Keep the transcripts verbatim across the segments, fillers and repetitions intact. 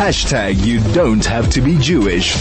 Hashtag you don't have to be Jewish.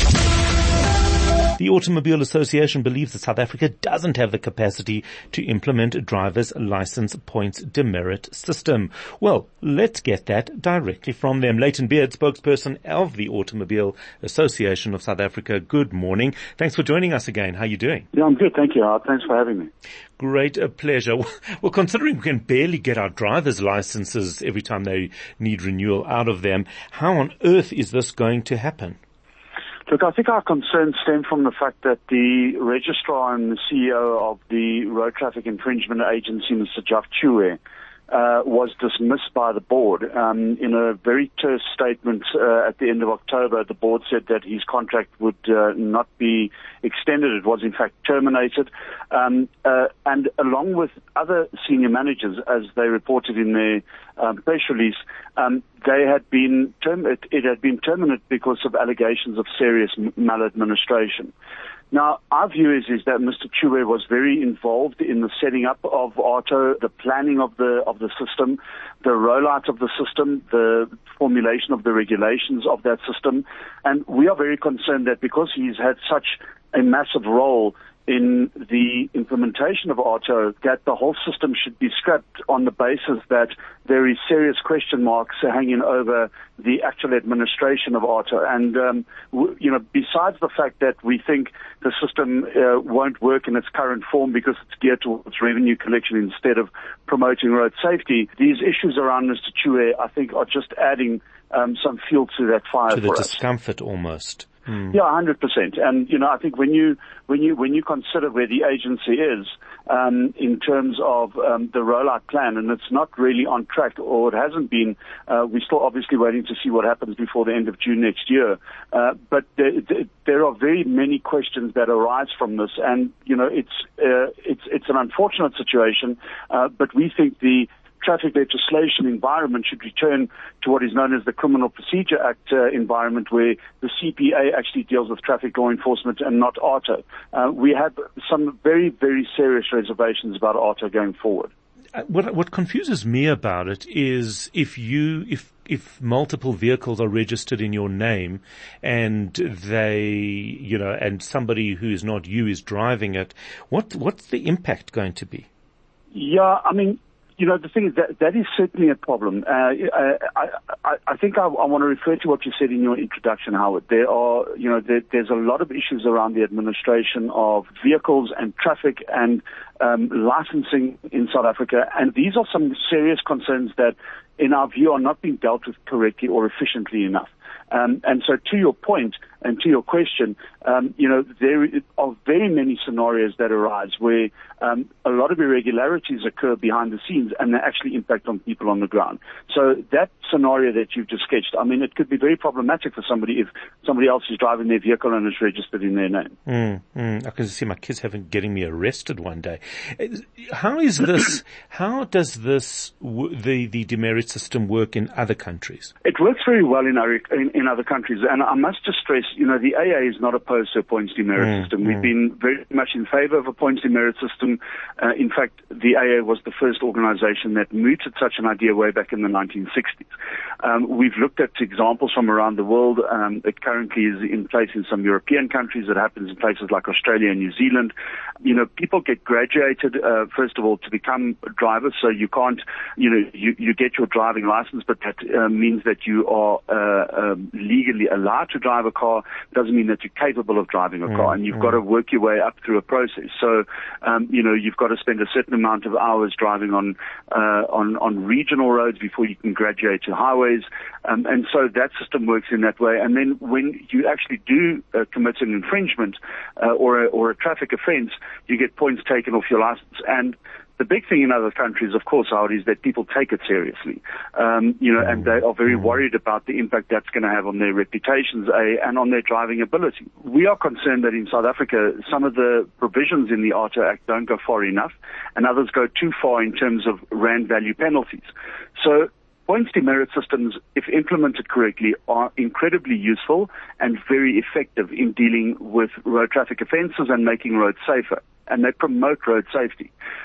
The Automobile Association believes that South Africa doesn't have the capacity to implement a driver's license points demerit system. Well, let's get that directly from them. Leighton Beard, spokesperson of the Automobile Association of South Africa. Good morning. Thanks for joining us again. How are you doing? Yeah, I'm good. Thank you, Howard. Thanks for having me. Great, a pleasure. Well, considering we can barely get our driver's licenses every time they need renewal out of them, how on earth is this going to happen? Look, I think our concerns stem from the fact that the registrar and the C E O of the Road Traffic Infringement Agency, Mister Jaf Chue, uh, was dismissed by the board. Um, in a very terse statement uh, at the end of October, the board said that his contract would uh, not be extended. It was, in fact, terminated. Um, uh, and along with other senior managers, as they reported in their um, press release, um, they had been term- it, it had been terminated because of allegations of serious maladministration. Now, our view is, is that Mister Chue was very involved in the setting up of AUTO, the planning of the of the system, the rollout of the system, the formulation of the regulations of that system. And we are very concerned that because he's had such a massive role in the implementation of AUTO, that the whole system should be scrapped on the basis that there is serious question marks hanging over the actual administration of AUTO. And, um, w- you know, besides the fact that we think the system uh, won't work in its current form because it's geared towards revenue collection instead of promoting road safety, these issues around Mister Chue, I think, are just adding um, some fuel to that fire to the for us. Discomfort almost. Hmm. Yeah, one hundred percent. And, you know, I think when you, when you, when you consider where the agency is, um, in terms of, um, the rollout plan, and it's not really on track, or it hasn't been, uh, we're still obviously waiting to see what happens before the end of June next year. Uh, but there, there are very many questions that arise from this. And, you know, it's, uh, it's, it's an unfortunate situation, uh, but we think the traffic legislation environment should return to what is known as the Criminal Procedure Act uh, environment, where the C P A actually deals with traffic law enforcement and not AUTO. Uh, we have some very, very serious reservations about AUTO going forward. Uh, what, what confuses me about it is if you, if, if multiple vehicles are registered in your name and they, you know, and somebody who is not you is driving it, what, what's the impact going to be? Yeah, I mean, you know, the thing is that that is certainly a problem. Uh, I, I, I think I, I want to refer to what you said in your introduction, Howard. There are, you know, there, there's a lot of issues around the administration of vehicles and traffic and um, licensing in South Africa, and these are some serious concerns that, in our view, are not being dealt with correctly or efficiently enough. Um, and so to your point and to your question, um, you know, there are very many scenarios that arise where um, a lot of irregularities occur behind the scenes and they actually impact on people on the ground. So that scenario that you've just sketched, I mean, it could be very problematic for somebody if somebody else is driving their vehicle and it's registered in their name. Mm, mm. I can see my kids having getting me arrested one day. How is this, how does this, the, the demerit system work in other countries? It works very well in, our, in, in other countries. And I must just stress, you know, the A A is not opposed to a points demerit mm, system. We've mm. been very much in favor of a points demerit system. Uh, in fact, the A A was the first organization that mooted such an idea way back in the nineteen sixties. Um, we've looked at examples from around the world. Um, it currently is in place in some European countries. It happens in places like Australia and New Zealand. You know, people get graduated, uh, first of all, to become drivers. So you can't, you know, you, you get your driving license, but that uh, means that you are uh, um, legally allowed to drive a car. Doesn't mean that you're capable of driving a car, and you've mm. got to work your way up through a process. So, um, you know, you've got to spend a certain amount of hours driving on uh, on on regional roads before you can graduate to highways, um, and so that system works in that way. And then when you actually do uh, commit an infringement uh, or a, or a traffic offence, you get points taken off your license. And the big thing in other countries, of course, Howard, is that people take it seriously, um, you know, mm. and they are very mm. worried about the impact that's going to have on their reputations uh, and on their driving ability. We are concerned that in South Africa, some of the provisions in the AUTO Act don't go far enough, and others go too far in terms of rand value penalties. So points demerit systems, if implemented correctly, are incredibly useful and very effective in dealing with road traffic offences and making roads safer. And they promote road safety.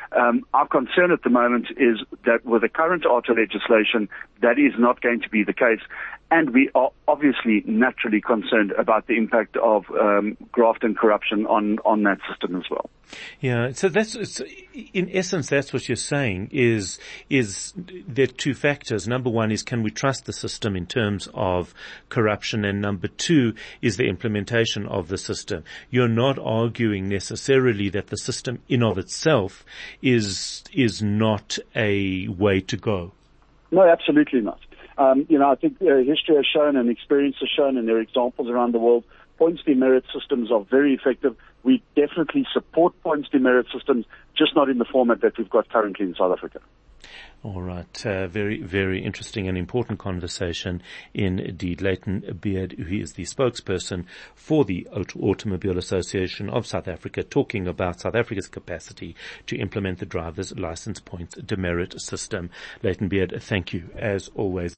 Um, our concern at the moment is that with the current ARTA legislation, that is not going to be the case. And we are obviously naturally concerned about the impact of um, graft and corruption on, on that system as well. Yeah, so that's, it's, in essence, that's what you're saying is, is there are two factors. Number one is, can we trust the system in terms of corruption? And number two is the implementation of the system. You're not arguing necessarily that the system in of itself is, is not a way to go. No, absolutely not. Um, you know, I think uh, history has shown and experience has shown, and there are examples around the world, points demerit systems are very effective. We definitely support points demerit systems, just not in the format that we've got currently in South Africa. All right. Uh, very, very interesting and important conversation indeed. Leighton Beard, who is the spokesperson for the Automobile Association of South Africa, talking about South Africa's capacity to implement the driver's license points demerit system. Leighton Beard, thank you as always.